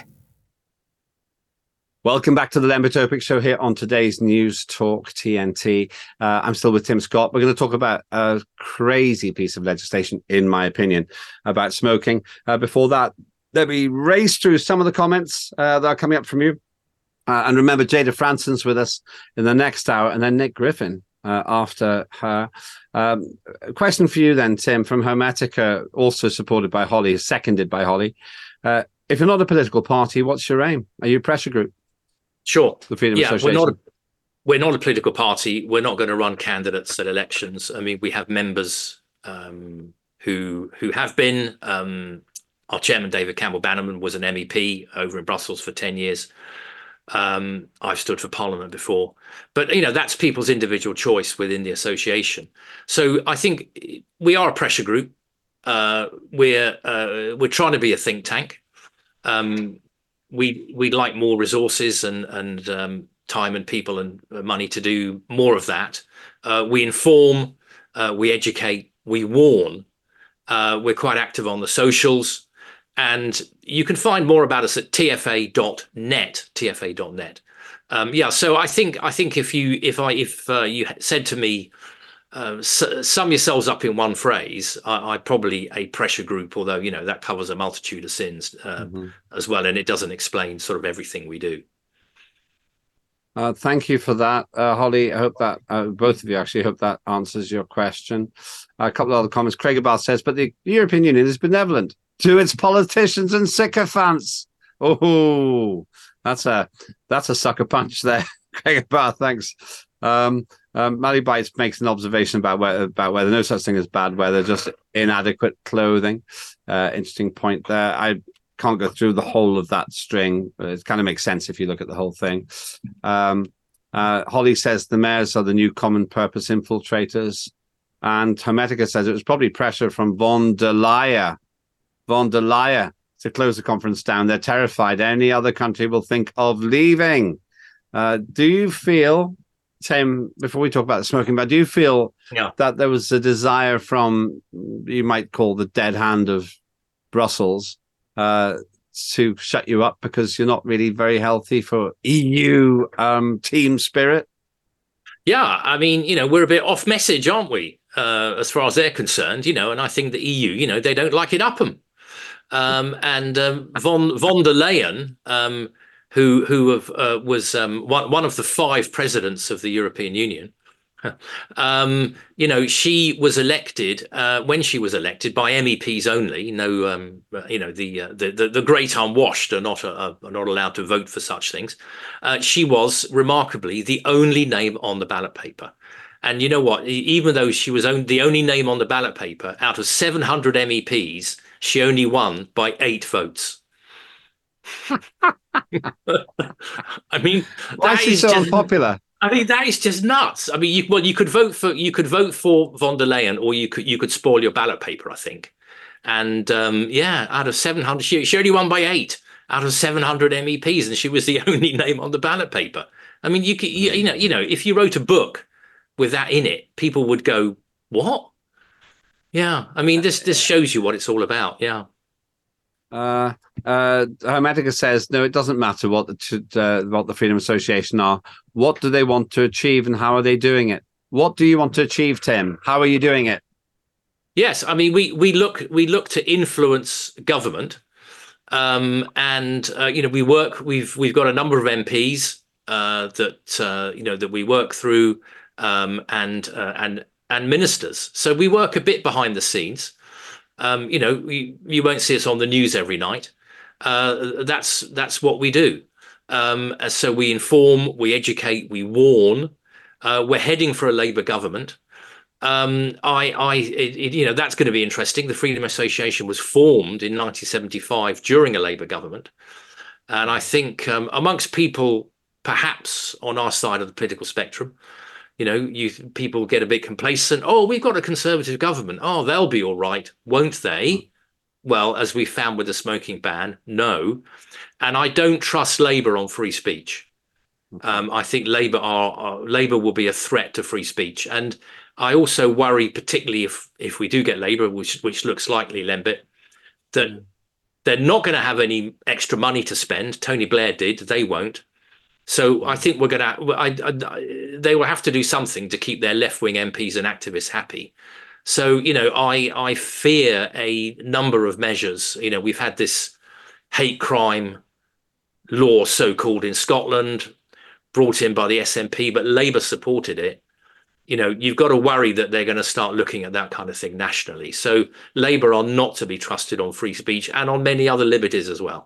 Welcome back to the Lembitopic Show here on today's News Talk T N T. Uh, I'm still with Tim Scott. We're going to talk about a crazy piece of legislation, in my opinion, about smoking. Uh, before that, let me race through some of the comments uh, that are coming up from you. Uh, and remember, Jada Franson's with us in the next hour, and then Nick Griffin uh, after her. Um, a question for you then, Tim, from Hermetica, also supported by Holly, seconded by Holly. Uh, if you're not a political party, what's your aim? Are you a pressure group? Sure. The Freedom yeah, Association. We're not, a, we're not a political party. We're not going to run candidates at elections. I mean, we have members um, who who have been. Um, our chairman, David Campbell Bannerman, was an M E P over in Brussels for ten years. Um, I've stood for Parliament before, but you know that's people's individual choice within the association. So I think we are a pressure group. Uh, we're uh, we're trying to be a think tank. Um, we we'd like more resources and and um, time and people and money to do more of that. Uh, we inform, uh, we educate, we warn. Uh, we're quite active on the socials, and you can find more about us at T F A dot net. T F A dot net. Um, yeah, so I think I think if you if I if uh, you said to me, uh, s- sum yourselves up in one phrase, I, I probably a pressure group. Although you know that covers a multitude of sins uh, mm-hmm. as well, and it doesn't explain sort of everything we do. Uh, thank you for that, uh, Holly. I hope that uh, both of you actually hope that answers your question. Uh, a couple of other comments. Craig Abal says, but the European Union is benevolent to its politicians and sycophants. Oh, that's a that's a sucker punch there, Craig Abal. Thanks. Um, um, Mally Bites makes an observation about whether about whether no such thing as bad weather, just inadequate clothing. Uh, interesting point there. I. Can't go through the whole of that string, but it kind of makes sense if you look at the whole thing. Um, uh, Holly says the mayors are the new common purpose infiltrators. And Hermetica says it was probably pressure from von der Leyen, von der Leyen to close the conference down. They're terrified any other country will think of leaving. Uh, do you feel, Tim, before we talk about the smoking ban, do you feel yeah. that there was a desire from, you might call the dead hand of Brussels, Uh, to shut you up because you're not really very healthy for E U um, team spirit? Yeah, I mean, you know, we're a bit off message, aren't we, uh, as far as they're concerned, you know, and I think the E U, you know, they don't like it up them. Um, and um, von, von der Leyen, um, who who have, uh, was um, one, one of the five presidents of the European Union, um, you know, she was elected uh, when she was elected by M E Ps only. No, um, you know, the, uh, the the the great unwashed are not uh, are not allowed to vote for such things. Uh, she was remarkably the only name on the ballot paper, and you know what? Even though she was on, the only name on the ballot paper out of seven hundred M E Ps, she only won by eight votes. I mean, why is she so just unpopular? I mean, that is just nuts. I mean, you, well, you could vote for you could vote for von der Leyen, or you could you could spoil your ballot paper, I think. And um, yeah, out of seven hundred, she, she only won by eight out of seven hundred M E Ps, and she was the only name on the ballot paper. I mean, you could you, you know you know if you wrote a book with that in it, people would go, "What?" Yeah, I mean, this this shows you what it's all about. Yeah. Uh, uh, Hermetica says, no, it doesn't matter what the uh, what the Freedom Association are. What do they want to achieve and how are they doing it? What do you want to achieve, Tim? How are you doing it? Yes, I mean, we we look we look to influence government, um, and uh, you know, we work. We've we've got a number of M Ps uh, that uh, you know that we work through, um, and uh, and and ministers. So we work a bit behind the scenes. Um, you know, we, you won't see us on the news every night. Uh, that's that's what we do. Um, so we inform, we educate, we warn. Uh, we're heading for a Labour government. Um, I, I, it, it, you know, that's going to be interesting. The Freedom Association was formed in nineteen seventy-five during a Labour government, and I think um, amongst people, perhaps on our side of the political spectrum, you know, you people get a bit complacent. Oh, we've got a Conservative government. Oh, they'll be all right, won't they? Well, as we found with the smoking ban, no. And I don't trust Labour on free speech. Um, I think Labour are, are Labour will be a threat to free speech. And I also worry, particularly if if we do get Labour, which which looks likely, Lembit, that mm. they're not going to have any extra money to spend. Tony Blair did. They won't. So I think we're going to, I, I, they will have to do something to keep their left-wing M Ps and activists happy. So, you know, I, I fear a number of measures. You know, we've had this hate crime law, so-called, in Scotland, brought in by the S N P, but Labour supported it. You know, you've got to worry that they're going to start looking at that kind of thing nationally. So Labour are not to be trusted on free speech and on many other liberties as well.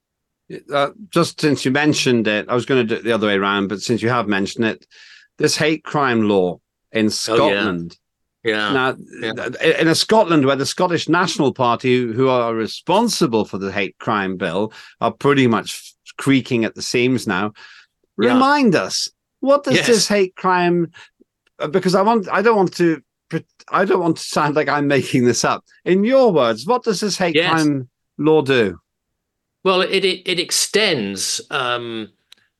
Uh, just since you mentioned it, I was going to do it the other way around, but since you have mentioned it, this hate crime law in Scotland. Oh, yeah. Yeah. Now, yeah. in a Scotland where the Scottish National Party, who are responsible for the hate crime bill, are pretty much creaking at the seams now. Yeah. Remind us, what does Yes. this hate crime? Because I want, I don't want to, I don't want to sound like I'm making this up. In your words, what does this hate Yes. crime law do? Well, it it, it extends um,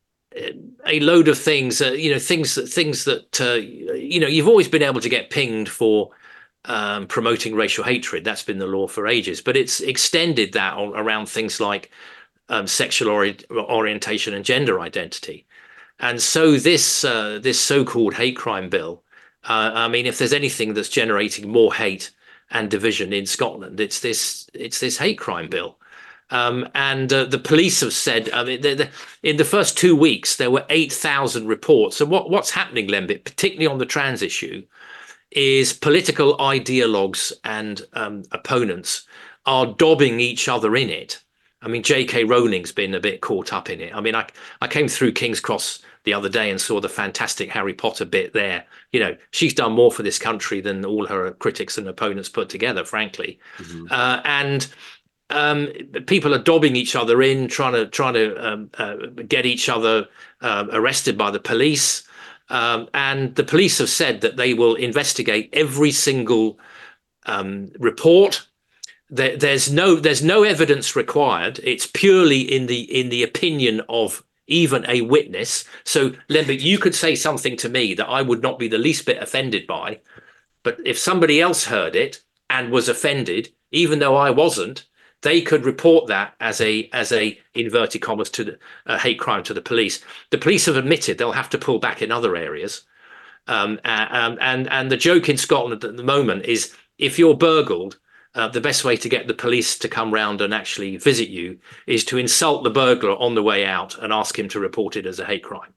a load of things. Uh, you know, things that things that uh, you know you've always been able to get pinged for um, promoting racial hatred. That's been the law for ages. But it's extended that all around things like um, sexual ori- orientation and gender identity. And so this uh, this so-called hate crime bill. Uh, I mean, if there's anything that's generating more hate and division in Scotland, it's this it's this hate crime bill. Um, and uh, the police have said, I mean, the, the, in the first two weeks, there were eight thousand reports. So what, what's happening, Lembit, particularly on the trans issue, is political ideologues and um, opponents are dobbing each other in it. I mean, J K Rowling's been a bit caught up in it. I mean, I, I came through King's Cross the other day and saw the fantastic Harry Potter bit there. You know, she's done more for this country than all her critics and opponents put together, frankly. Mm-hmm. Uh, and um, people are dobbing each other in, trying to trying to um, uh, get each other uh, arrested by the police. Um, and the police have said that they will investigate every single um, report. There, there's no there's no evidence required. It's purely in the in the opinion of even a witness. So, Lembit, you could say something to me that I would not be the least bit offended by, but if somebody else heard it and was offended, even though I wasn't, they could report that as a as a inverted commas to the uh, hate crime to the police. The police have admitted they'll have to pull back in other areas. Um, and and and the joke in Scotland at the moment is if you're burgled, Uh, the best way to get the police to come round and actually visit you is to insult the burglar on the way out and ask him to report it as a hate crime.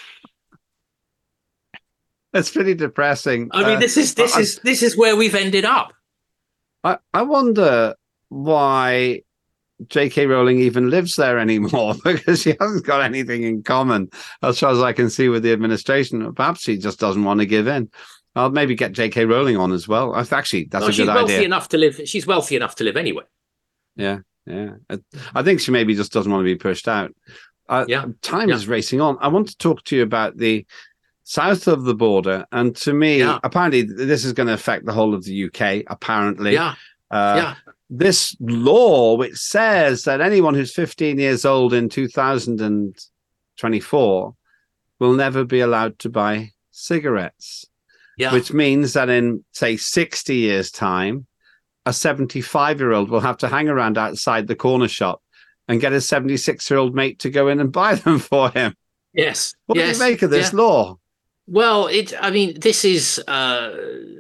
That's pretty depressing. I mean, uh, this is this I, is this is where we've ended up. I, I wonder why J K Rowling even lives there anymore, because she hasn't got anything in common, as far as I can see, with the administration. Perhaps she just doesn't want to give in. I'll maybe get J K Rowling on as well. I Actually, that's well, a good she's wealthy idea. enough to live. She's wealthy enough to live anywhere. Yeah, yeah. I, I think she maybe just doesn't want to be pushed out. Uh, yeah. Time yeah. is racing on. I want to talk to you about the south of the border. And to me, yeah. apparently, this is going to affect the whole of the U K, apparently. Yeah. Uh, yeah. This law, which says that anyone who's fifteen years old in two thousand twenty-four will never be allowed to buy cigarettes. Yeah. Which means that in, say, sixty years' time, a seventy-five-year-old will have to hang around outside the corner shop and get a seventy-six-year-old mate to go in and buy them for him. Yes. What yes. do you make of this yeah. law? Well, it. I mean, this is. Uh,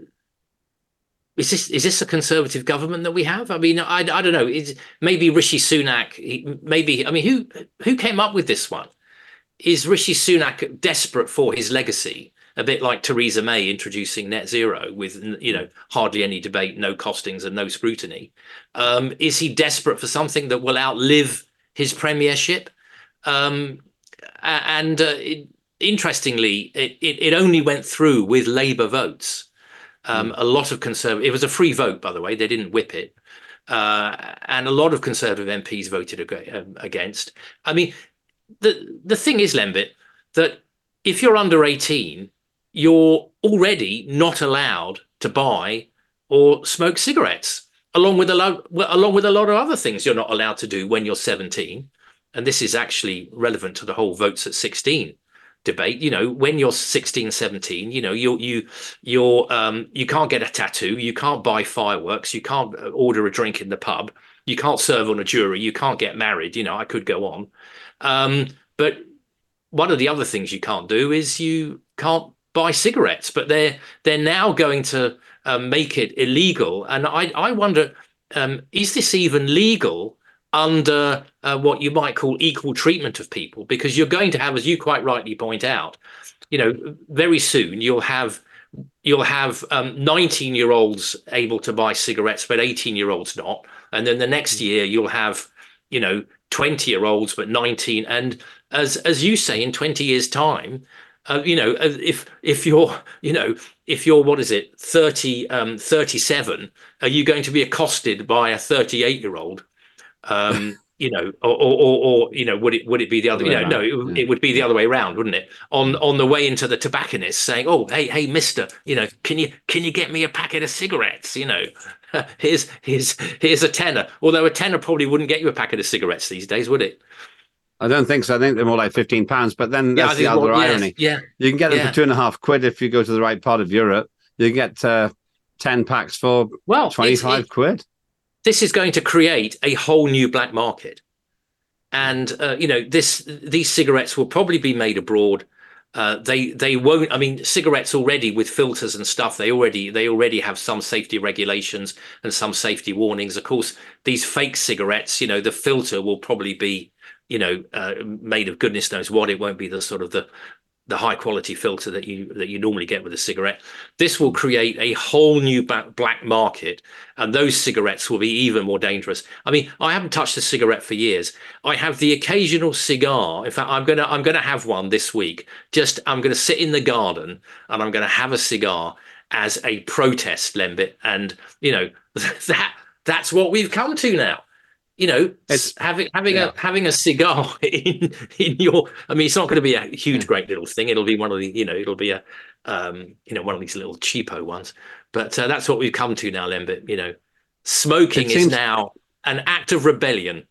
is this is this a conservative government that we have? I mean, I, I don't know. It's, maybe Rishi Sunak. He, maybe. I mean, who who came up with this one? Is Rishi Sunak desperate for his legacy? A bit like Theresa May introducing net zero with, you know, hardly any debate, no costings and no scrutiny. Um, is he desperate for something that will outlive his premiership? Um, and uh, it, interestingly, it, it, it only went through with Labour votes. Um, mm. A lot of conservative, it was a free vote, by the way, they didn't whip it. Uh, and a lot of conservative M Ps voted ag- against. I mean, the, the thing is, Lembit, that if you're under eighteen, you're already not allowed to buy or smoke cigarettes, along with a lot, along with a lot of other things you're not allowed to do when you're seventeen. And this is actually relevant to the whole votes at sixteen debate. You know, when you're sixteen, seventeen, you know, you you you're um, you can't get a tattoo, you can't buy fireworks, you can't order a drink in the pub, you can't serve on a jury, you can't get married. You know, I could go on, um, but one of the other things you can't do is you can't buy cigarettes, but they're they're now going to um, make it illegal. And I I wonder, um, is this even legal under uh, what you might call equal treatment of people? Because you're going to have, as you quite rightly point out, you know, very soon you'll have you'll have um, nineteen year olds able to buy cigarettes, but eighteen year olds not. And then the next year you'll have, you know, twenty year olds, but nineteen. And as as you say, in twenty years time, Uh, you know, if if you're, you know, if you're, what is it, thirty, um, thirty-seven, are you going to be accosted by a thirty-eight year old? Um, you know, or, or, or, or you know, would it would it be the other? You know, no, it, it would be the other way around, wouldn't it? On on the way into the tobacconist, saying, "Oh, hey, hey, Mister, you know, can you can you get me a packet of cigarettes? You know, here's here's here's a tenner." Although a tenner probably wouldn't get you a packet of cigarettes these days, would it? I don't think so. I think they're more like fifteen pounds. But then Yeah, I that's the think other more- yes, irony. yeah, You can get them yeah. for two and a half quid if you go to the right part of Europe. You can get uh, ten packs for Well, it's- twenty-five it- quid. This is going to create a whole new black market. And, uh, you know, this these cigarettes will probably be made abroad. Uh, they they won't. I mean, cigarettes already with filters and stuff. They already they already have some safety regulations and some safety warnings. Of course, these fake cigarettes, you know, the filter will probably be, you know, uh, made of goodness knows what. It won't be the sort of the the high quality filter that you that you normally get with a cigarette. This will create a whole new ba- black market, and those cigarettes will be even more dangerous. I mean, I haven't touched a cigarette for years. I have the occasional cigar. In fact, I'm gonna I'm gonna have one this week. Just I'm gonna sit in the garden and I'm gonna have a cigar as a protest, Lembit. And you know that that's what we've come to now. You know, it's having having yeah. a having a cigar in in your. I mean, it's not going to be a huge, great little thing. It'll be one of the, you know, it'll be a, um, you know, one of these little cheapo ones. But uh, that's what we've come to now, Lembit. You know, smoking It seems- is now an act of rebellion.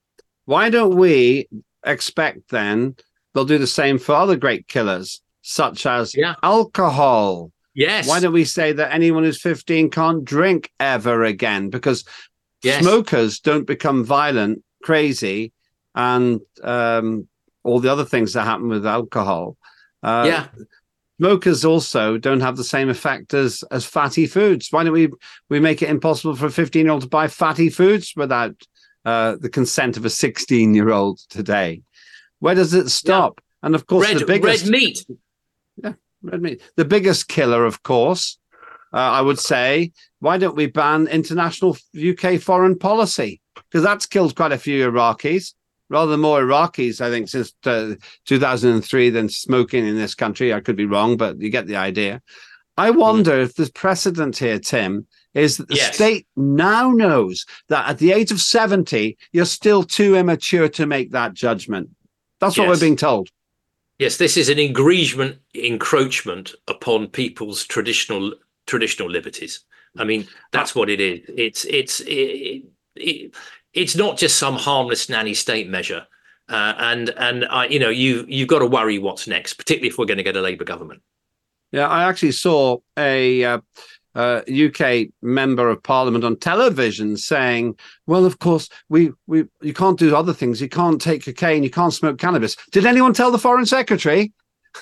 Why don't we expect then they'll do the same for other great killers, such as alcohol? Yes. Why don't we say that anyone who's fifteen can't drink ever again? Because Yes. smokers don't become violent, crazy, and um, all the other things that happen with alcohol. Uh, Yeah. Smokers also don't have the same effect as, as fatty foods. Why don't we, we make it impossible for a fifteen-year-old to buy fatty foods without uh, the consent of a sixteen-year-old today? Where does it stop? And of course, Red the biggest red meat. Yeah, red meat. The biggest killer, of course, uh, I would say, why don't we ban international U K foreign policy? Because that's killed quite a few Iraqis, rather more Iraqis, I think, since uh, two thousand three than smoking in this country. I could be wrong, but you get the idea. I wonder mm. if the precedent here, Tim, is that the Yes. state now knows that at the age of seventy, you're still too immature to make that judgment. That's what Yes. we're being told. Yes, this is an engagement, encroachment upon people's traditional traditional liberties. I mean, that's what it is. It's it's it, it, it's not just some harmless nanny state measure, uh, and and I, you know, you you've got to worry what's next, particularly if we're going to get a Labour government. Yeah, I actually saw a uh, uh, U K member of Parliament on television saying, "Well, of course, we we you can't do other things. You can't take cocaine. You can't smoke cannabis." Did anyone tell the Foreign Secretary?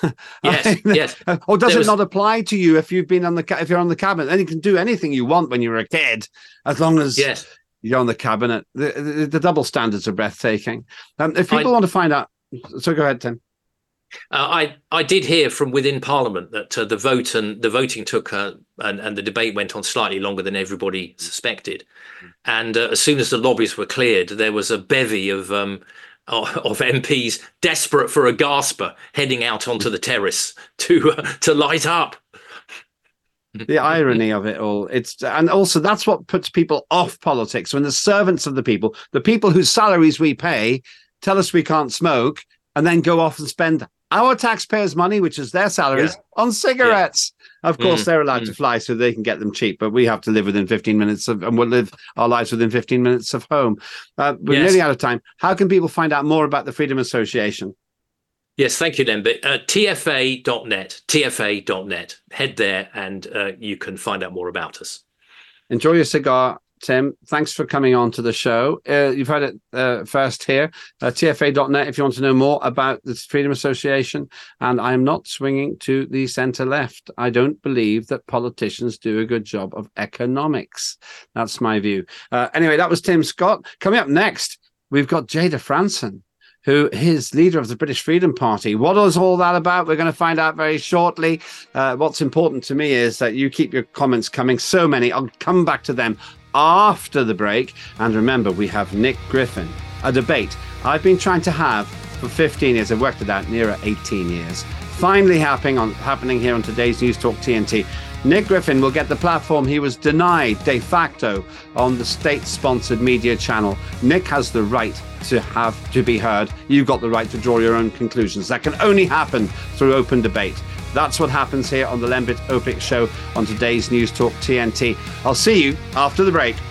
Yes, yes. Or does There it was- not apply to you if you've been on the ca- if you're on the cabinet? Then you can do anything you want when you're a kid, as long as Yes. you're on the cabinet. The, the, the double standards are breathtaking. Um, if people I- want to find out, so go ahead, Tim. Uh, I I did hear from within Parliament that uh, the vote and the voting took uh, and and the debate went on slightly longer than everybody suspected, and uh, as soon as the lobbies were cleared, there was a bevy of um of M Ps desperate for a gasper heading out onto the terrace to uh, to light up. The irony of it all. It's and also that's what puts people off politics when the servants of the people, the people whose salaries we pay, tell us we can't smoke and then go off and spend our taxpayers' money, which is their salaries, Yeah. on cigarettes. Of course, Mm, they're allowed mm. to fly so they can get them cheap, but we have to live within fifteen minutes of, and we'll live our lives within fifteen minutes of home. Uh, we're Yes. nearly out of time. How can people find out more about the Freedom Association? Yes, thank you, Lembit. Uh, T F A dot net, T F A dot net. Head there and uh, you can find out more about us. Enjoy your cigar, Tim. Thanks for coming on to the show. Uh, you've heard it uh, first here. Uh, T F A dot net if you want to know more about the Freedom Association. And I am not swinging to the centre left. I don't believe that politicians do a good job of economics. That's my view. Uh, anyway, that was Tim Scott. Coming up next, we've got Jada Franson, who is leader of the British Freedom Party. What is all that about? We're going to find out very shortly. Uh, what's important to me is that you keep your comments coming. So many. I'll come back to them after the break. And remember, we have Nick Griffin, a debate I've been trying to have for fifteen years. I've worked it out, nearer eighteen years. Finally happening on happening here on today's News Talk T N T. Nick Griffin will get the platform he was denied de facto on the state-sponsored media channel. Nick has the right to have to be heard. You've got the right to draw your own conclusions. That can only happen through open debate. That's what happens here on the Lembit Öpik Show on today's News Talk T N T. I'll see you after the break.